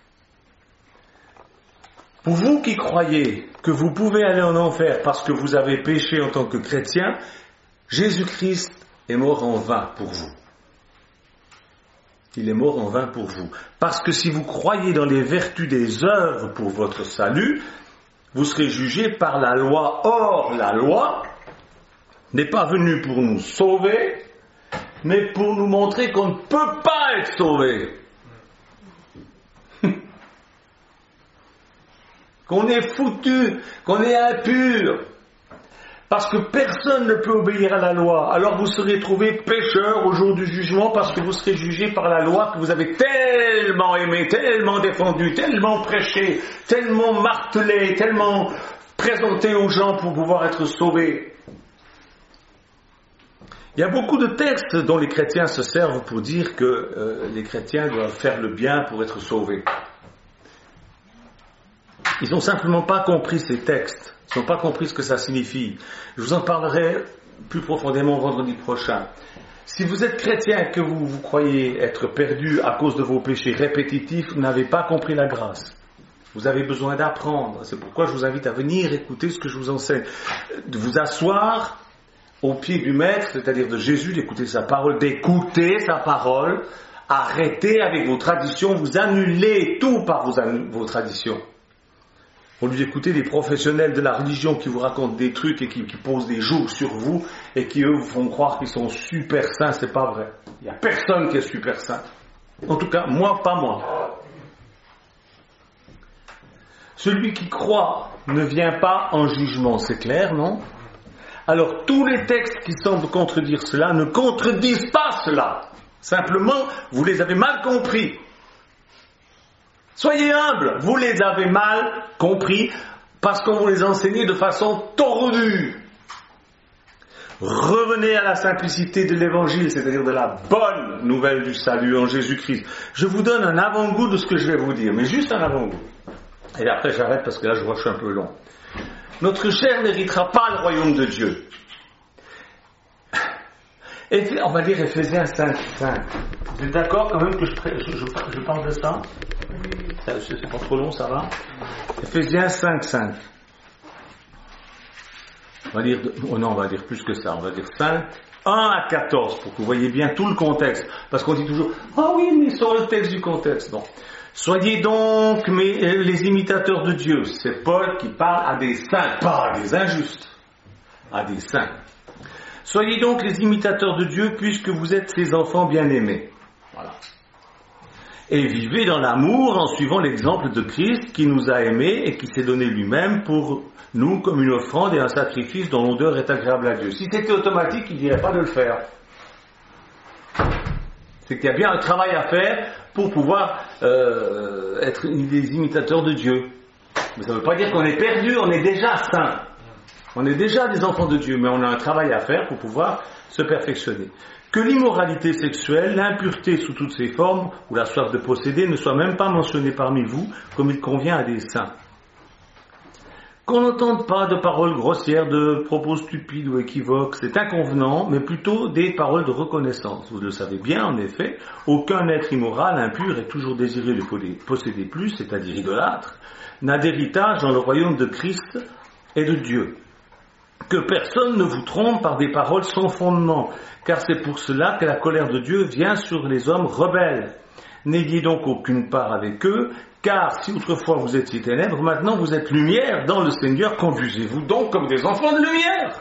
Pour vous qui croyez que vous pouvez aller en enfer parce que vous avez péché en tant que chrétien, Jésus-Christ est mort en vain pour vous. Il est mort en vain pour vous. Parce que si vous croyez dans les vertus des œuvres pour votre salut, vous serez jugé par la loi. Or, la loi n'est pas venue pour nous sauver, mais pour nous montrer qu'on ne peut pas être sauvé. Qu'on est foutu, qu'on est impur. Parce que personne ne peut obéir à la loi. Alors vous serez trouvé pécheur au jour du jugement parce que vous serez jugé par la loi que vous avez tellement aimé, tellement défendu, tellement prêché, tellement martelé, tellement présenté aux gens pour pouvoir être sauvés. Il y a beaucoup de textes dont les chrétiens se servent pour dire que euh, les chrétiens doivent faire le bien pour être sauvés. Ils n'ont simplement pas compris ces textes. Ils n'ont pas compris ce que ça signifie. Je vous en parlerai plus profondément vendredi prochain. Si vous êtes chrétien et que vous, vous croyez être perdu à cause de vos péchés répétitifs, vous n'avez pas compris la grâce. Vous avez besoin d'apprendre. C'est pourquoi je vous invite à venir écouter ce que je vous enseigne. De vous asseoir au pied du Maître, c'est-à-dire de Jésus, d'écouter sa parole, d'écouter sa parole. Arrêtez avec vos traditions, vous annulez tout par vos, vos traditions. Au lieu d'écouter des professionnels de la religion qui vous racontent des trucs et qui, qui posent des jours sur vous et qui eux vous font croire qu'ils sont super saints, c'est pas vrai. Il n'y a personne qui est super saint. En tout cas, moi, pas moi. Celui qui croit ne vient pas en jugement, c'est clair, non? Alors tous les textes qui semblent contredire cela ne contredisent pas cela. Simplement, vous les avez mal compris. Soyez humbles, vous les avez mal compris parce qu'on vous les enseignait de façon tordue. Revenez à la simplicité de l'évangile, c'est-à-dire de la bonne nouvelle du salut en Jésus-Christ. Je vous donne un avant-goût de ce que je vais vous dire, mais juste un avant-goût. Et après j'arrête parce que là je vois que je suis un peu long. Notre chair n'héritera pas le royaume de Dieu. Et on va lire Éphésiens cinq cinq. Vous êtes d'accord quand même que je, je, je, je parle de ça? C'est pas trop long, ça va? Éphésiens cinq cinq. On va dire, oh non, on va dire plus que ça. On va dire cinq, un à quatorze, pour que vous voyez bien tout le contexte. Parce qu'on dit toujours, ah oui, mais sur le texte du contexte. Non. Soyez donc mes, les imitateurs de Dieu. C'est Paul qui parle à des saints, pas à des injustes, à des saints. Soyez donc les imitateurs de Dieu puisque vous êtes ses enfants bien-aimés. Voilà. Et vivez dans l'amour en suivant l'exemple de Christ qui nous a aimés et qui s'est donné lui-même pour nous comme une offrande et un sacrifice dont l'odeur est agréable à Dieu. Si c'était automatique, il ne dirait pas de le faire. C'est qu'il y a bien un travail à faire pour pouvoir euh, être des imitateurs de Dieu. Mais ça ne veut pas dire qu'on est perdu, on est déjà saints. On est déjà des enfants de Dieu, mais on a un travail à faire pour pouvoir se perfectionner. Que l'immoralité sexuelle, l'impureté sous toutes ses formes, ou la soif de posséder, ne soit même pas mentionnée parmi vous, comme il convient à des saints. Qu'on n'entende pas de paroles grossières, de propos stupides ou équivoques, c'est inconvenant, mais plutôt des paroles de reconnaissance. Vous le savez bien, en effet, aucun être immoral, impur et toujours désireux de posséder plus, c'est-à-dire idolâtre, n'a d'héritage dans le royaume de Christ et de Dieu. Que personne ne vous trompe par des paroles sans fondement, car c'est pour cela que la colère de Dieu vient sur les hommes rebelles. N'ayez donc aucune part avec eux, car si autrefois vous étiez ténèbres, maintenant vous êtes lumière dans le Seigneur, conduisez-vous donc comme des enfants de lumière.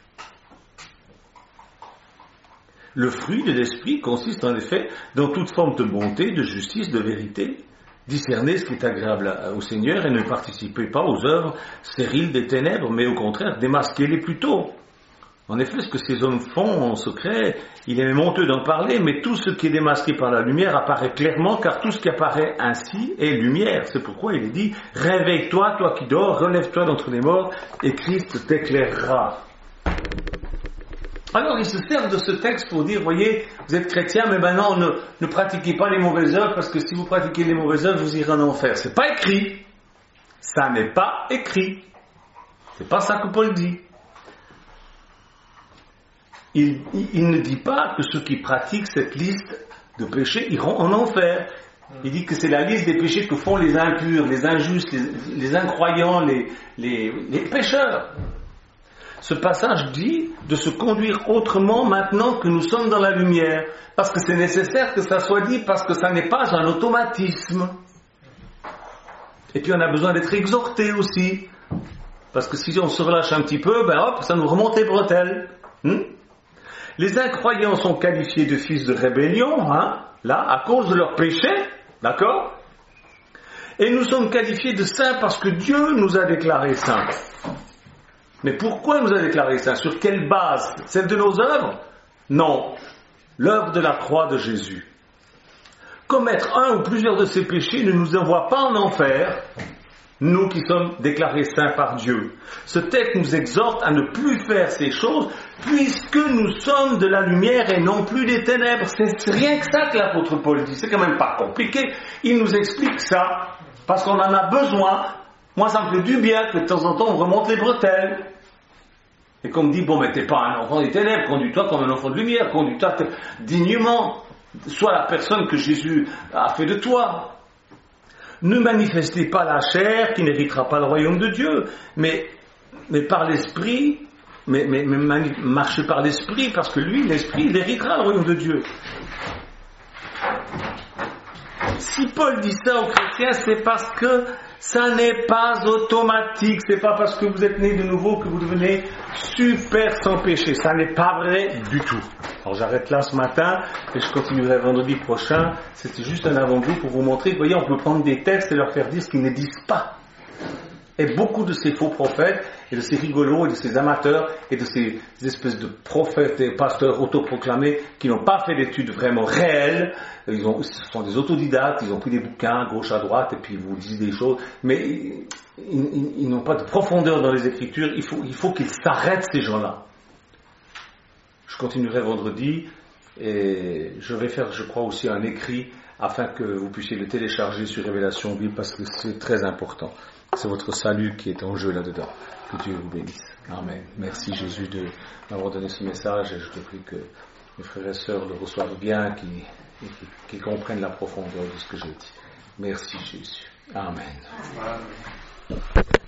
Le fruit de l'esprit consiste en effet dans toute forme de bonté, de justice, de vérité. Discernez ce qui est agréable au Seigneur et ne participez pas aux œuvres stériles des ténèbres, mais au contraire, démasquez-les plutôt. En effet, ce que ces hommes font en secret, il est honteux d'en parler, mais tout ce qui est démasqué par la lumière apparaît clairement, car tout ce qui apparaît ainsi est lumière. C'est pourquoi il est dit, réveille-toi, toi qui dors, relève-toi d'entre les morts, et Christ t'éclairera. Alors, ils se servent de ce texte pour dire, voyez, vous êtes chrétiens, mais maintenant, ne, ne pratiquez pas les mauvaises œuvres, parce que si vous pratiquez les mauvaises œuvres, vous irez en enfer. C'est pas écrit. Ça n'est pas écrit. C'est pas ça que Paul dit. Il, il, il ne dit pas que ceux qui pratiquent cette liste de péchés iront en enfer. Il dit que c'est la liste des péchés que font les impurs, les injustes, les, les incroyants, les, les, les pécheurs. Ce passage dit de se conduire autrement maintenant que nous sommes dans la lumière. Parce que c'est nécessaire que ça soit dit, parce que ça n'est pas un automatisme. Et puis on a besoin d'être exhorté aussi. Parce que si on se relâche un petit peu, ben hop, ça nous remonte les bretelles. Hmm? Les incroyants sont qualifiés de fils de rébellion, hein, là, à cause de leur péché, d'accord? Et nous sommes qualifiés de saints parce que Dieu nous a déclarés saints. Mais pourquoi nous a déclarés saints? Sur quelle base? Celle de nos œuvres? Non. L'œuvre de la croix de Jésus. Commettre un ou plusieurs de ces péchés ne nous envoie pas en enfer, nous qui sommes déclarés saints par Dieu. Ce texte nous exhorte à ne plus faire ces choses, puisque nous sommes de la lumière et non plus des ténèbres. C'est rien que ça que l'apôtre Paul dit. C'est quand même pas compliqué. Il nous explique ça, parce qu'on en a besoin. Moi, ça me fait du bien que de temps en temps, on remonte les bretelles. Et qu'on me dit, bon, mais t'es pas un enfant des ténèbres, conduis-toi comme un enfant de lumière, conduis-toi dignement. Sois la personne que Jésus a fait de toi. Ne manifestez pas la chair qui n'héritera pas le royaume de Dieu, mais, mais par l'esprit, mais, mais, mais mani- marchez par l'esprit, parce que lui, l'esprit, il héritera le royaume de Dieu. Si Paul dit ça aux chrétiens, c'est parce que ça n'est pas automatique, c'est pas parce que vous êtes né de nouveau que vous devenez super sans péché, ça n'est pas vrai du tout. Alors j'arrête là ce matin et je continuerai vendredi prochain. C'était juste un avant-goût pour vous montrer, vous voyez, on peut prendre des textes et leur faire dire ce qu'ils ne disent pas. Et beaucoup de ces faux prophètes, et de ces rigolos, et de ces amateurs, et de ces espèces de prophètes et pasteurs autoproclamés qui n'ont pas fait d'études vraiment réelles, ils ont, ce sont des autodidactes, ils ont pris des bouquins à gauche à droite, et puis ils vous disent des choses, mais ils, ils, ils n'ont pas de profondeur dans les Écritures. Il faut, il faut qu'ils s'arrêtent, ces gens-là. Je continuerai vendredi, et je vais faire, je crois, aussi un écrit, afin que vous puissiez le télécharger sur Révélation Bible, parce que c'est très important. C'est votre salut qui est en jeu là-dedans. Que Dieu vous bénisse. Amen. Merci Jésus de m'avoir donné ce message et je te prie que mes frères et sœurs le reçoivent bien, qu'ils, qu'ils comprennent la profondeur de ce que j'ai dit. Merci Jésus. Amen.